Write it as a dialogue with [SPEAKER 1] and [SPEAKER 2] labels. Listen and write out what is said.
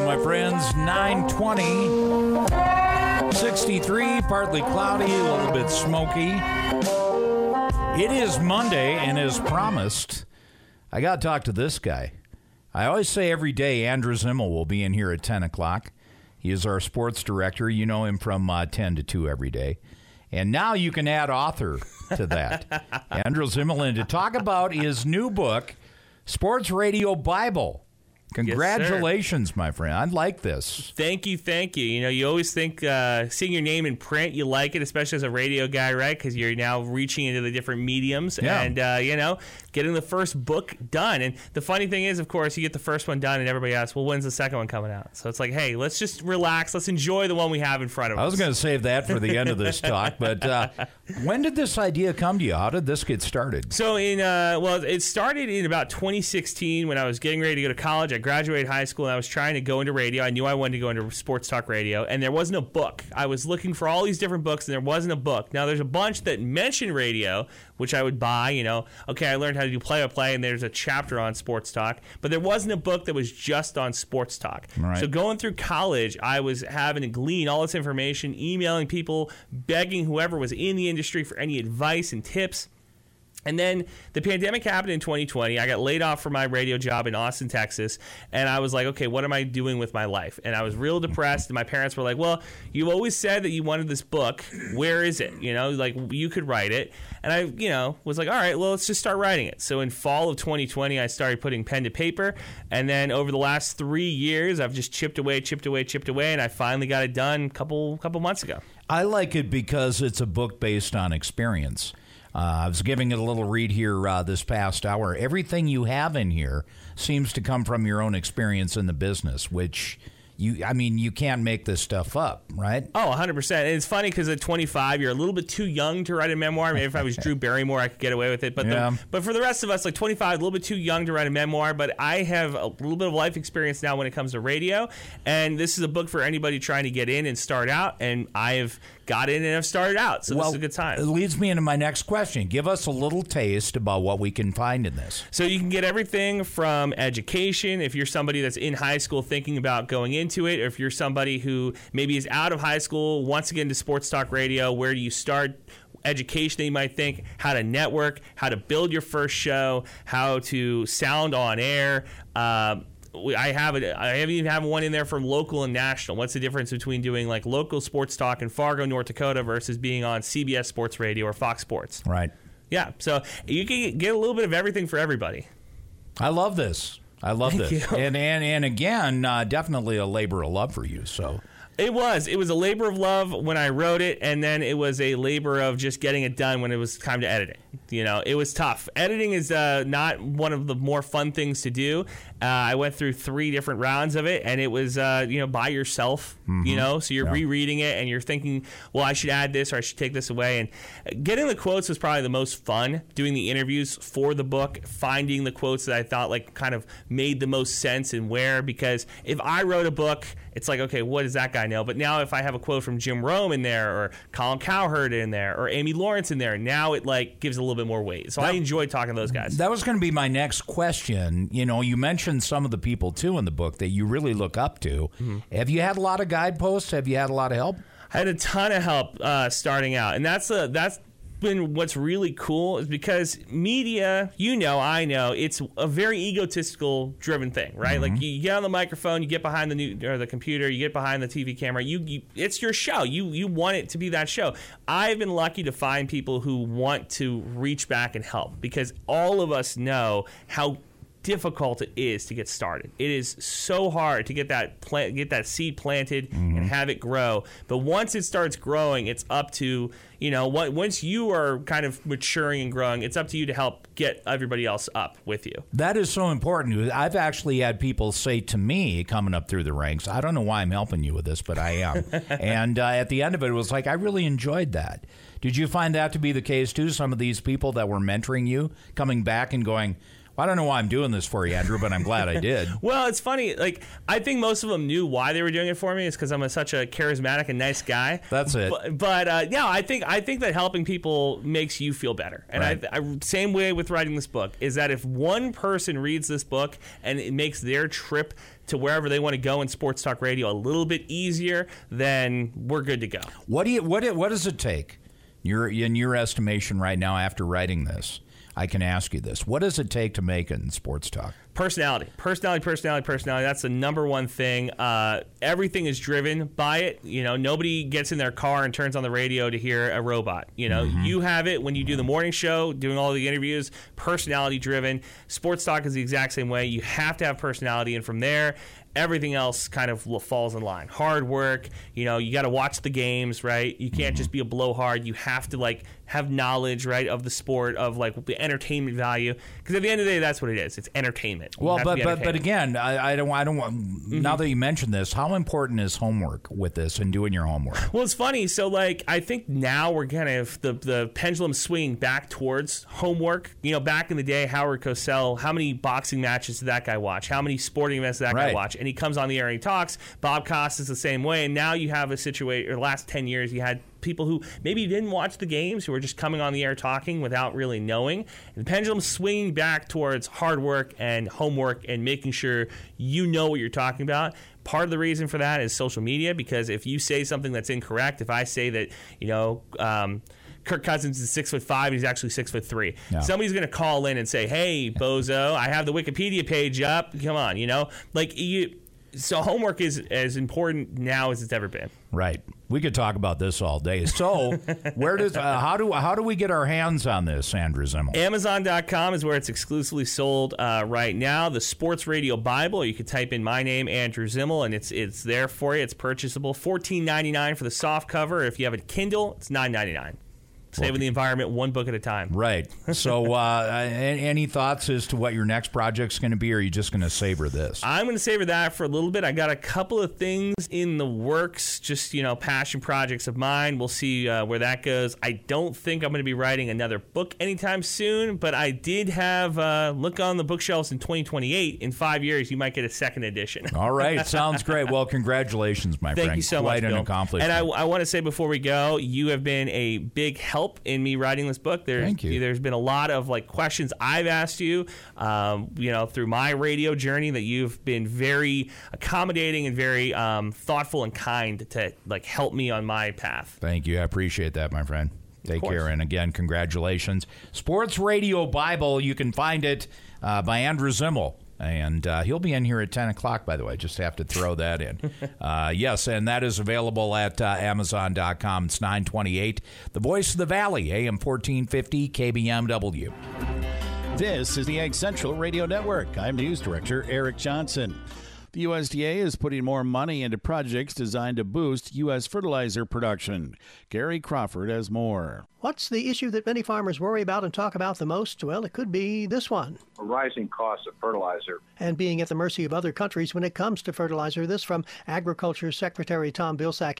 [SPEAKER 1] my friends. 9:20, 63, partly cloudy, a little bit smoky. It is Monday, and as promised, I got to talk to this guy. I always say every day Andrew Zimmel will be in here at 10 o'clock. He is our sports director. You know him from 10 to 2 every day. And now you can add author to that. Andrew Zimmel, and to talk about his new book, Sports Radio Bible. Congratulations, my friend. I like this.
[SPEAKER 2] Thank you. You know, you always think seeing your name in print, you like it, especially as a radio guy, right? Because you're now reaching into the different mediums and, you know, getting the first book done. And the funny thing is, of course, you get the first one done and everybody asks, well, when's the second one coming out? So it's like, hey, let's just relax. Let's enjoy the one we have in front of us.
[SPEAKER 1] I was going to save that for the end of this talk, but when did this idea come to you? How did this get started?
[SPEAKER 2] So it started in about 2016 when I was getting ready to go to college. I graduated high school and I was trying to go into radio. I knew I wanted to go into sports talk radio, and there wasn't a book. I was looking for all these different books, and there wasn't a book. Now, there's a bunch that mention radio, which I would buy. You know, okay, I learned how to do play-by-play, and there's a chapter on sports talk, but there wasn't a book that was just on sports talk.
[SPEAKER 1] Right.
[SPEAKER 2] So going through college, I was having to glean all this information, emailing people, begging whoever was in the industry for any advice and tips. And then the pandemic happened in 2020. I got laid off from my radio job in Austin, Texas. And I was like, okay, what am I doing with my life? And I was real depressed. And my parents were like, well, you always said that you wanted this book. Where is it? You know, like, you could write it. And I, you know, was like, all right, well, let's just start writing it. So in fall of 2020, I started putting pen to paper. And then over the last 3 years, I've just chipped away. And I finally got it done a couple months ago.
[SPEAKER 1] I like it because it's a book based on experience. I was giving it a little read here this past hour. Everything you have in here seems to come from your own experience in the business, which you can't make this stuff up, right?
[SPEAKER 2] Oh, 100%. And it's funny because at 25, you're a little bit too young to write a memoir. Maybe if I was Drew Barrymore, I could get away with it. But but for the rest of us, like 25, a little bit too young to write a memoir. But I have a little bit of life experience now when it comes to radio. And this is a book for anybody trying to get in and start out. And I have got in and have started out. So this is a good time.
[SPEAKER 1] It leads me into my next question. Give us a little taste about what we can find in this.
[SPEAKER 2] So you can get everything from education, if you're somebody that's in high school thinking about going into it, or if you're somebody who maybe is out of high school, wants to get into sports talk radio, where do you start? Education that you might think, how to network, how to build your first show, how to sound on air. I even have one in there from local and national. What's the difference between doing like local sports talk in Fargo, North Dakota versus being on CBS Sports Radio or Fox Sports?
[SPEAKER 1] Right.
[SPEAKER 2] Yeah. So you can get a little bit of everything for everybody.
[SPEAKER 1] I love this.
[SPEAKER 2] Thank you.
[SPEAKER 1] And again, definitely a labor of love for you. So.
[SPEAKER 2] It was a labor of love when I wrote it, and then it was a labor of just getting it done when it was time to edit it. You know, it was tough. Editing is not one of the more fun things to do. I went through 3 different rounds of it, and it was, by yourself, you know, so you're rereading it, and you're thinking, well, I should add this or I should take this away. And getting the quotes was probably the most fun, doing the interviews for the book, finding the quotes that I thought like kind of made the most sense and where, because if I wrote a book, it's like, okay, what does that guy know? But now if I have a quote from Jim Rome in there, or Colin Cowherd in there, or Amy Lawrence in there, now it like gives a little bit more weight. So I enjoyed talking to those guys.
[SPEAKER 1] That was going to be my next question. You know, you mentioned some of the people too in the book that you really look up to. Mm-hmm. Have you had a lot of guideposts? Have you had a lot of help?
[SPEAKER 2] I had a ton of help starting out, and that's been what's really cool, is because media, I know, it's a very egotistical driven thing, right? Mm-hmm. Like you get on the microphone, you get behind the computer, you get behind the TV camera, you it's your show. You want it to be that show. I've been lucky to find people who want to reach back and help, because all of us know how difficult it is to get started. It is so hard to get that seed planted and have it grow. But once it starts growing, it's up to, once you are kind of maturing and growing, it's up to you to help get everybody else up with you.
[SPEAKER 1] That is so important. I've actually had people say to me coming up through the ranks, I don't know why I'm helping you with this, but I am. And at the end of it, it was like, I really enjoyed that. Did you find that to be the case too? Some of these people that were mentoring you coming back and going, I don't know why I'm doing this for you, Andrew, but I'm glad I did.
[SPEAKER 2] Well, it's funny. Like, I think most of them knew why they were doing it for me. It's because I'm such a charismatic and nice guy.
[SPEAKER 1] That's it.
[SPEAKER 2] But yeah, I think that helping people makes you feel better. And
[SPEAKER 1] Right.
[SPEAKER 2] I same way with writing this book is that if one person reads this book and it makes their trip to wherever they want to go in sports talk radio a little bit easier, then we're good to go.
[SPEAKER 1] What does it take? In your estimation right now after writing this, I can ask you this. What does it take to make it in sports talk?
[SPEAKER 2] Personality. That's the number one thing. Everything is driven by it. You know, nobody gets in their car and turns on the radio to hear a robot. You know, you have it when you do the morning show, doing all the interviews, personality driven. Sports talk is the exact same way. You have to have personality, and from there, everything else kind of falls in line. Hard work, you know, you got to watch the games, right? You can't just be a blowhard. You have to, like, have knowledge, right, of the sport, of, like, the entertainment value. Because at the end of the day, that's what it is. It's entertainment.
[SPEAKER 1] Well, but again, I don't want. Now that you mentioned this, how important is homework with this and doing your homework?
[SPEAKER 2] Well, it's funny. So, like, I think now we're kind of the pendulum swinging back towards homework. You know, back in the day, Howard Cosell, how many boxing matches did that guy watch? How many sporting events did that guy watch? And he comes on the air and he talks. Bob Costas the same way. And now you have a situation, or the last 10 years, you had people who maybe didn't watch the games, who were just coming on the air talking without really knowing. And the pendulum's swinging back towards hard work and homework and making sure you know what you're talking about. Part of the reason for that is social media, because if you say something that's incorrect, if I say that, you know, Kirk Cousins is 6'5" and he's actually 6'3", somebody's going to call in and say, "Hey, bozo, I have the Wikipedia page up. Come on," you know, like you. So homework is as important now as it's ever been.
[SPEAKER 1] Right. We could talk about this all day. So, where does how do we get our hands on this, Andrew Zimmel?
[SPEAKER 2] Amazon.com is where it's exclusively sold right now. The Sports Radio Bible, you could type in my name, Andrew Zimmel, and it's there for you. It's purchasable. $14.99 for the soft cover. If you have a Kindle, it's $9.99. Saving the environment one book at a time.
[SPEAKER 1] Right. So any thoughts as to what your next project's going to be, or are you just going to savor this?
[SPEAKER 2] I'm going to savor that for a little bit. I got a couple of things in the works, just, you know, passion projects of mine. We'll see where that goes. I don't think I'm going to be writing another book anytime soon, but I did have look on the bookshelves in 2028. In 5 years, you might get a second edition.
[SPEAKER 1] All right. Sounds great. Well, congratulations, my friend.
[SPEAKER 2] Thank you so
[SPEAKER 1] much,
[SPEAKER 2] Bill.
[SPEAKER 1] Quite an accomplishment.
[SPEAKER 2] And I want to say before we go, you have been a big help in me writing this book.
[SPEAKER 1] Thank you.
[SPEAKER 2] There's been a lot of, like, questions I've asked you, you know, through my radio journey, that you've been very accommodating and very thoughtful and kind to, like, help me on my path.
[SPEAKER 1] Thank you. I appreciate that, my friend. Take care. And again, congratulations. Sports Radio Bible, you can find it by Andrew Zimmel. And he'll be in here at 10 o'clock, by the way. Just have to throw that in. Yes, and that is available at Amazon.com. It's 928. The Voice of the Valley, AM 1450, KBMW.
[SPEAKER 3] This is the Ag Central Radio Network. I'm News Director Eric Johnson. The USDA is putting more money into projects designed to boost U.S. fertilizer production. Gary Crawford has more.
[SPEAKER 4] What's the issue that many farmers worry about and talk about the most? Well, it could be this one.
[SPEAKER 5] Rising costs of fertilizer.
[SPEAKER 4] And being at the mercy of other countries when it comes to fertilizer. This from Agriculture Secretary Tom Vilsack.